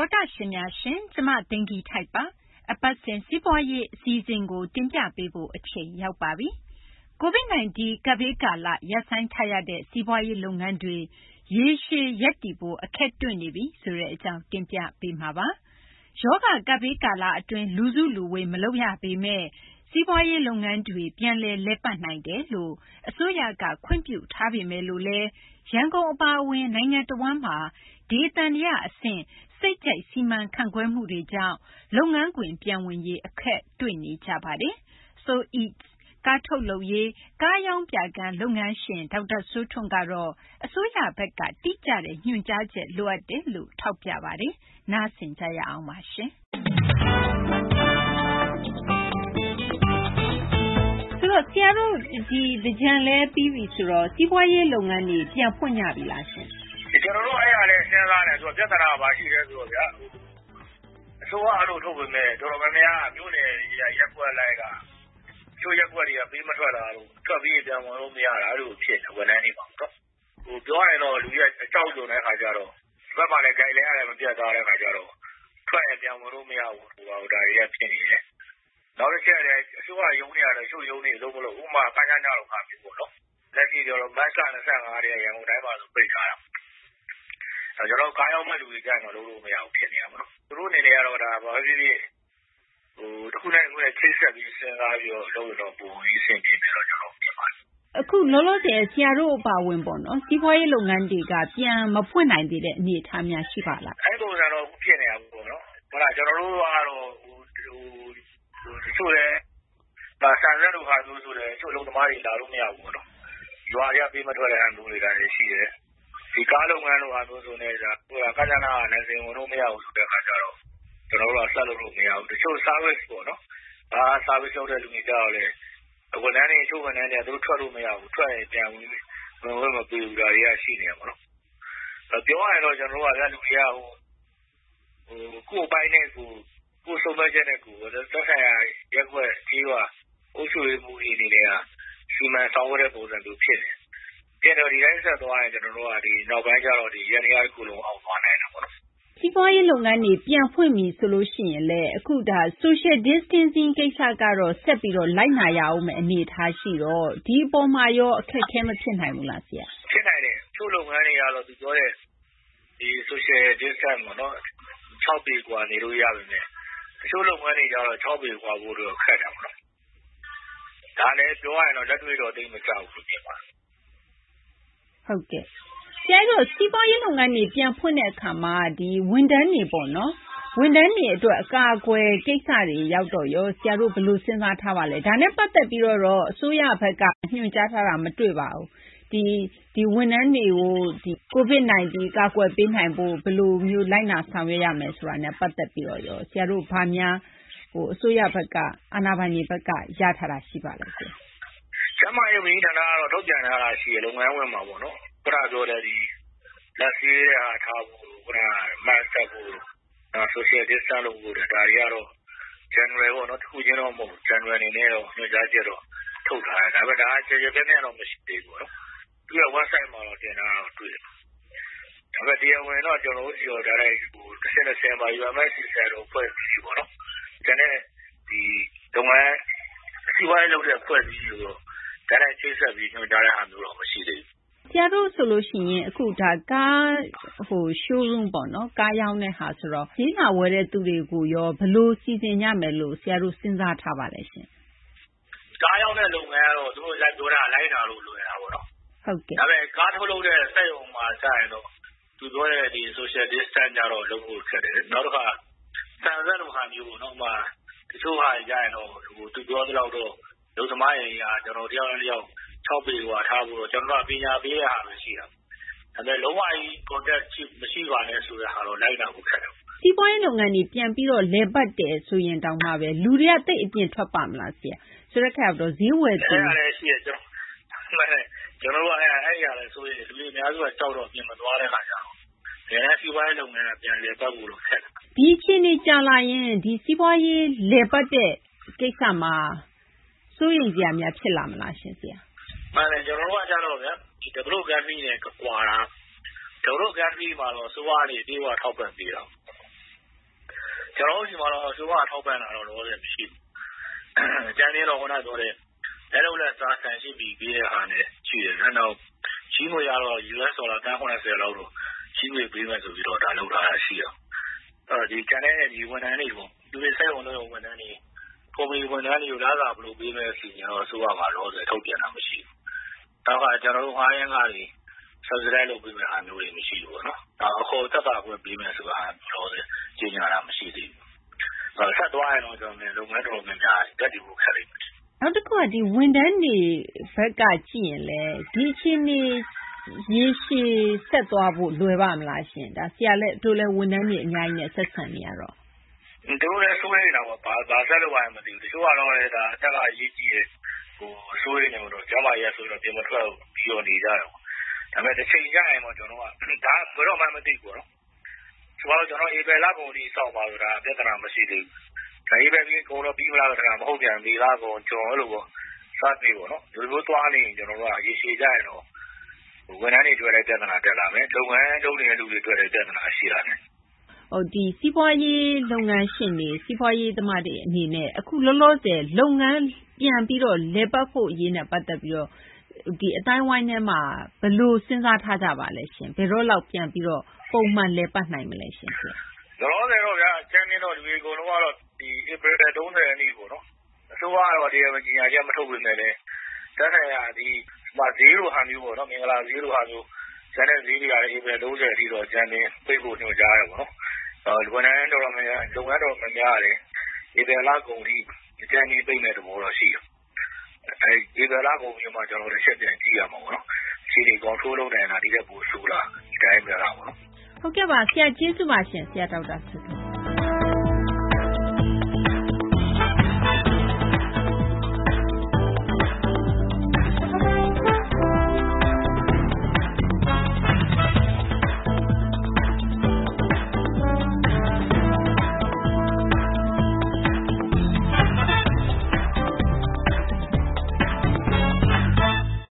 သောတာရှင်များရှင်ကျမသိင်္ဂီထိုက်ပါအပတ်စဉ်စီးပွားရေးအစီအစဉ်ကိုတင်ပြပေးဖို့အချိန်ရောက်ပါပြီ။ COVID-19 ကပ်ဘေးကာလရပ်ဆိုင်းထားရတဲ့စီးပွားရေးလုပ်ငန်းတွေရေရှည်ရပ်တည်ဖို့အခက်တွေ့နေပြီဆိုတဲ့အကြောင်းတင်ပြပေးမှာပါ။ယောဂကပ်ဘေးကာလအတွင်းလူစုလူဝေးမလုပ်ရပေမဲ့စီးပွားရေးလုပ်ငန်းတွေပြန်လည်ပတ်နိုင်တယ်လို့အစိုးရကခွင့်ပြုထားပေမဲ့လို့လည်းရန်ကုန်အပါအဝင်နိုင်ငံတော်ဝန်မှာဒေသန္တရအဆင့်စိတ်ကြိုက်စီမံခန့်ခွဲမှုတွေကြောင့်လုပ်ငန်းခွင်ပြန်ဝင်ရေးအခက်တွေ့နေကြပါတယ်။ So Eats ကားထုတ်လုပ်ရေးကားရောင်းပြခန်းလုပ်ငန်းရှင်ဒေါက်တာစိုးထွန်းကတော့အစိုးရဘက်ကတိကျတဲ့ညွှန်ကြားချက်လိုအပ်တယ်လို့ထောက်ပြပါတယ်။နားဆင်ကြရအောင်ပါရှင်။ဆိုတော့ဆရာတို့ဒီသင်္ကြန်လဲပြီးပြီဆိုတော့စီးပွားရေးလုပ်ငန်းတွေပြန်ဖွင့်ကြပြီလားရှင်။ကျွန်တော်တို့အဲ့ရလဲစဉ်းစားနေဆိုတော့ပြဿနာဘာရှိလဲဆိုတော့ဗျာအစိုးရအလုပ်ထုတ်ပေမဲ့တော်တော်များများမြို့နယ်ရက်ကွက်လိုက်ကချိုးရက်ကွက်တွေကပေးမထွက်လာလို့ထွက်ပြီးပြန်ဝင်လို့မရတာလို့ဖြစ်တယ်ဝန်ထမ်းတွေပါတော့ပြောရရင်တော့လူကြီးအကြောက်ကြုံတဲ့ခါကျတော့ဘက်မှာလည်း guideline ရတယ်မပြတ်သားတဲ့ခါကျတော့ထွက်ရင်ပြန်ဝင်လို့မရဘူးဟိုဒါတွေကဖြစ်နေတယ်နောက်တစ်ချက်လည်းအစိုးရရုံးတွေကတော့ချို့ရုံးတွေအလုပ်မလုပ်ဥပမာကညညတော့ခါပြီပေါ့နော်လက်ရှိကျတော့မတ်လ25ရက်ရန်ကုန်တိုင်းမှာဆိုပိတ်ထားတာကျွန်တော်ကားရောက်မဲ့လူတွေကြိုင်တော့လုပ်လို့မရဘူးဖြစ်နေတာပေါ့နော်သူတို့အနေနဲ့ကတော့ဒါဘာဖြစ်ဖြစ်တစ်ခုနဲ့တစ်ခုနဲ့ချိတ်ဆက်ပြီးစဉ်းစားပြီးတော့လုပ်တော့ပုံရေးအဆင်ပြေတယ်တော့ကျွန်တော်ပြင်ပါတယ်အခုလောလောဆယ်ဆရာတို့အပါဝင်ပေါ့နော်စီးပွားရေးလုပ်ငန်းတွေကပြန်မဖွင့်နိုင်သေးတဲ့အနေအထားများရှိပါလားအဲ့လိုတော့ဖြစ်နေတာပေါ့နော်ဟုတ်လားကျွန်တော်တို့ကတော့ချို့လဲဒါဆန်ရက်တို့ဟာလို့ဆိုတယ်ချို့လုံးသမားတွေလာလို့မရဘူးပေါ့နော်ရွာရပေးမထွက်တဲ့အားမျိုးတွေကလည်းရှိတယ်ဒီကားလုပ်ငန်းလိုဟာမျိုးဆိုနေတာဟိုကကကြနာနဲ့စင်ဝင်လို့မရဘူးဆိုတဲ့အခါကျတော့ကျွန်တော်တို့ကဆက်လုပ်လို့မရဘူးတချို့ service ပေါ့နော်ဒါ service လုပ်တဲ့လူတွေကြတော့လေဝန်ထမ်းတွေချို့ဝန်ထမ်းတွေသူတို့ထွက်လို့မရဘူးထွက်ရင်ပြန်ဝင်မပေးဘူးဒါတွေကရှိနေရပါတော့ပြောရရင်တော့ကျွန်တော်တို့ကလက်လူတွေကကိုယ်ပိုင်းနဲ့ကိုယ်ဆုံးဖြတ်ချက်နဲ့ကိုယ်သက်ဆိုင်ရာရက်ွက်ကြီးကအုပ်ချုပ်ရေးမှုတွေအနေနဲ့စီမံဆောင်ရွက်တဲ့ပုံစံမျိုးဖြစ်နေပြန်တော့ဒီတိုင်းဆက်သွားရင်ကျွန်တော်တို့ကဒီနောက်ပိုင်းကျတော့ဒီရန်ရာခုလုံးအောင်သွားနိုင်တာပေါ့နော်စီးပွားရေးလုပ်ငန်းတွေပြန်ဖွင့်ပြီဆိုလို့ရှိရင်လည်းအခုဒါ social distancing ကိစ္စကတော့ဆက်ပြီးတော့လိုက်နာရအောင်မယ်အနေထားရှိတော့ဒီအပေါ်မှာရောအခက်အခဲမဖြစ်နိုင်ဘူးလားဆရာဖြစ်နိုင်တယ်ချို့လုပ်ငန်းတွေကတော့သူပြောတဲ့ဒီ social distance ပေါ့နော်6ပေกว่าနေလို့ရပါမယ်တချို့လုပ်ငန်းတွေကျတော့6ပေกว่าဖို့တော့ခက်တာပေါ့နော်ဒါလည်းပြောရရင်တော့လက်တွေ့တော့သိမကြောက်ဘူးဖြစ်ပါတယ်ဟုတ်ကဲ့ဆရာတို့စီးပွားရေးလုပ်ငန်းတွေပြန်ဖွင့်တဲ့အခါမှာဒီဝန်ထမ်းတွေပေါ့နော်ဝန်ထမ်းတွေအတွက်အကာအကွယ်ကိစ္စတွေရောက်တော့ရောဆရာတို့ဘယ်လိုစဉ်းစားထားပါလဲဒါနဲ့ပတ်သက်ပြီးတော့အစိုးရဘက်ကညွှန်ကြားထားတာမတွေ့ပါဘူးဒီဝန်ထမ်းတွေကိုဒီ COVID-19 ကာကွယ်ပေးနိုင်ဖို့ဘယ်လိုမျိုးလိုက်နာဆောင်ရွက်ရမယ်ဆိုတာနဲ့ပတ်သက်ပြီးတော့ရောဆရာတို့ဘာများအစိုးရဘက်ကအာဏာပိုင်တွေဘက်ကရထားတာရှိပါလဲဆရာကျမရဲ့ဝန်ကြီးဌာနကတော့ထုတ်ပြန်ထားတာရှိရလုပ်ငန်းဝင်မှာပေါ့နော်ခရပြောတဲ့ဒီလက်ရှိရထားဖို့ခရမတ်တက်ဖို့social distance လုပ်ဖို့ဒါတွေကတော့ general ပေါ့နော်တစ်ခုချင်းတော့မဟုတ် general အနေနဲ့တော့ညွှန်ကြားချက်တော့ထုတ်ထားတယ်ဒါပေမဲ့ဒါကျေကျေပြည့်ပြည့်တော့မရှိသေးဘူးပေါ့နော်သူက website မှာတော့တင်ထားတော့တွေ့တယ်ဒါပေမဲ့တရားဝင်တော့ကျွန်တော်တို့ဒီတော့ဒါလိုက်ဟို10မှာ UMS ဆရာတို့ဖွဲ့ပြီးပေါ့နော်ဒါနဲ့ဒီလုပ်ငန်းစီးပွားရေးလုပ်တဲ့ဖွဲ့ပြီးတော့ဒါလိုက်ချိတ်ဆက်ပြီးညွှန်ကြားတဲ့အားမျိုးတော့မရှိသေးဘူးဆရာတို့ဆိုလို့ရှိရင်အခုဒါကားshowroom ပေါ့နော်ကားရောင်းတဲ့ဟာဆိုတော့ဈေးလာဝယ်တဲ့သူတွေကိုရောဘယ်လိုစီစဉ်ရမယ်လို့ဆရာတို့စဉ်းစားထားပါလဲရှင်ကားရောင်းတဲ့လုပ်ငန်းကတော့သူတို့လိုက်ပြောတာလိုက်တာလို့လွယ်တာပေါ့နော်ဟုတ်ကဲ့ဒါပေမဲ့ကားထုတ်လုပ်တဲ့စက်ရုံမှာစရင်တော့သူပြောတဲ့ဒီ social distance ကြတော့လုပ်ဖို့ခက်တယ်နောက်တစ်ခါဆန်ဆက်လိုဟာမျိုးပေါ့နော်မှာတချို့ဟာကြရင်တော့သူပြောသလောက်တော့လူသမားရင်ကျွန်တော်တယောက်နဲ့တယောက်6ပေกว่าထားဖို့တော့ကျွန်တော်ကပညာပေးရတာပဲရှိတာဒါပေမဲ့လုံးဝကြီး contact မရှိပါနဲ့ဆိုတဲ့ဟာတော့လိုက်တာကိုခက်တယ်စီးပွားရေးလုပ်ငန်းတွေပြန်ပြီးတော့လဲပတ်တယ်ဆိုရင်တောင်မှပဲလူတွေကတိတ်အပြင်ထွက်ပါမလားဆရာဆိုတဲ့ခါတော့ဈေးဝယ်သူအဲ့ဒါလည်းရှိရကျွန်တော်ကအဲ့ရလဲဆိုရင်လူတွေအများစုကကြောက်တော့ပြင်မသွားတဲ့ခါကျတော့ဒါနဲ့စီးပွားရေးလုပ်ငန်းကပြန်လဲပတ်ဖို့တော့ခက်တယ်ဒီအချိန်ကြီးကြာလာရင်ဒီစီးပွားရေးလဲပတ်တဲ့ကိစ္စမှာစိုးရိမ်စရာများဖြစ်လာမလားရှင်ဆရာမှန်တယ်ကျွန်တော်တို့ကကြတော့ဗျာဒီ develop country နဲ့ကွာတာ develop country မှာတော့စိုးရနေပြေဝထောက်ပံ့ပေးတာကျွန်တော်တို့ဒီမှာတော့ဆိုတော့ထောက်ပံ့တာတော့တော့လည်းမရှိဘူးကျန်နေတော့ခုနပြောတဲ့လက်လုံးလက်စားဆန်ရှိပြီးပြီးတဲ့ဟာနဲ့ရှိတယ်နောက်ကြီးငွေရတော့ US ဒေါ်လာ190လောက်တော့ကြီးငွေပေးမယ်ဆိုပြီးတော့ဒါလုပ်ထားတာရှိတော့ဒီကျန်တဲ့ဒီဝန်ထမ်းတွေပေါ့သူတွေစိတ်ဝင်လို့ဝန်ထမ်းတွေကွန်မီဝန်ထမ်းတွေကိုလာဘယ်လိုပေးမယ်အစီအစဉ်တော့ဆိုရမှာတော့ထုတ်ပြန်တာမရှိဘူးနောက်ကကျွန်တော်တို့ငှားရမ်းကားတွေsubsidize လုပ်ပေးမယ်အားမျိုးတွေမရှိဘူးပေါ့နော်အခုသက်သာခွင့်ပေးမယ်ဆိုတာတော့ကြေညာတာမရှိသေးဘူးဆက်သွားရင်တော့ကျွန်တော်လုပ်ငန်းတော်များများတက်တည်ဖို့ခက်လိမ့်မယ်နောက်တစ်ခုကဒီဝန်ထမ်းတွေဘက်ကကြည့်ရင်လည်းဒီအချင်းနေရေရှည်ဆက်သွားဖို့လွယ်ပါမလားရှင်ဒါဆရာလည်းတို့လည်းဝန်ထမ်းတွေအများကြီးနဲ့ဆက်ဆံနေရတော့တို့လည်းစိုးရိမ်နေတာပေါ့ဘာဆက်လို့ရမှမသိဘူးတချို့ကတော့လည်းဒါအသက်ကရေးကြည့်ရဲ့စိုးရိမ်နေတော့ကျမရဲ့ဆိုတော့ပြင်မထွက်ပြီးတော့နေကြတယ်ဒါပေမဲ့တစ်ချိန်ကြရင်တော့ကျွန်တော်ကဒါဘယ်တော့မှမသိဘူးနော်ဆိုတော့ကျွန်တော်ဧပြီလကုန်ဒီစောက်ပါလို့ဒါပြဿနာမရှိသေးဘူးဒါဧပြီပြီးကုန်တော့ပြီးမလားဆိုတာမဟုတ်ပြန်ဒီလကုန်ကျွန်တော်အဲ့လိုပေါ့စသည်ပေါ့နော်ဒီလိုသွားနေရင်ကျွန်တော်တို့ကရေရှည်ကြရင်တော့ဝန်ထမ်းတွေတွေ့တဲ့ပြဿနာတက်လာမယ်လုပ်ငန်းလုပ်နေတဲ့လူတွေတွေ့တဲ့ပြဿနာရှိလာတယ်ဟုတ်ဒီစီးပွားရေးလုပ်ငန်းရှင်တွေစီးပွားရေးသမားတွေအနေနဲ့အခုလောလောဆယ်လုပ်ငန်းပြန်ပြီးတော့လည်ပတ်ဖို့အရေးနဲ့ပတ်သက်ပြီးတော့ဒီအတိုင်းဝိုင်းထဲမှာဘယ်လိုစဉ်းစားထားကြပါလဲရှင်ဘယ်တော့လောက်ပြန်ပြီးတော့ပုံမှန်လည်ပတ်နိုင်မလဲရှင်လောလောဆယ်တော့ဗျာချမ်းမြင့်တော့ဒီကုန်တော့ဒီ April 30ရက်နေ့ပေါ့နော်အစိုးရကတော့တရားဝင်ကြီးညာချက်မထုတ်ပြန်နဲ့တက်ဆိုင်ရာဒီဈေးလိုဟာမျိုးပေါ့နော်မင်္ဂလာဈေးလိုဟာမျိုးကျန်တဲ့ဈေးတွေကလည်း April 30ရက်အထိတော့ကျန်နေပိတ်ဖို့ညွှန်ကြားရပေါ့နော်ဝန်ထမ်းတော်များများလုပ်ငန်းတော်များများလည်းApril လကုန်ထိကျန်နေပိတ်မဲ့သဘောတော့ရှိတယ်April လကုန်ပြီးမှကျွန်တော်တို့ချက်ပြန်ကြည့်ရမှာပေါ့နော်ခြေတွေ control လုပ်နိုင်တာဒီတဲ့ပို့ဆိုးလာဒီတိုင်းပြတာပေါ့နော်ဟုတ်ကဲ့ပါဆရာကျေးဇူးပါရှင်ဆရာဒေါက်တာဆု